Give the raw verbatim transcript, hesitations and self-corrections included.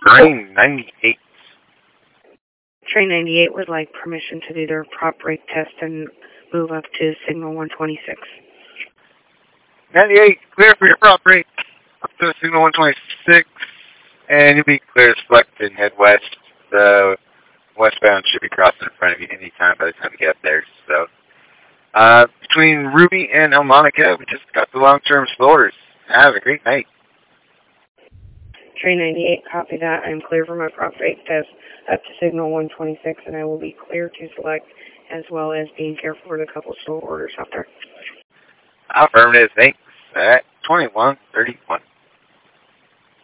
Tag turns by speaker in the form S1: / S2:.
S1: Train ninety-eight.
S2: Train ninety-eight would like permission to do their prop brake test and move up to signal one twenty-six.
S1: ninety-eight, clear for your prop brake. Up to signal one twenty-six, and you'll be clear to select and head west. The westbound should be crossing in front of you any time by the time you get up there. So, uh, between Ruby and El Monaco, we just got the long-term stores. Have a great night.
S2: Train ninety-eight, copy that. I'm clear for my prop brake test up to signal one twenty-six, and I will be clear to select, as well as being careful for the couple store orders out there.
S1: Affirmative, thanks. At twenty-one thirty-one.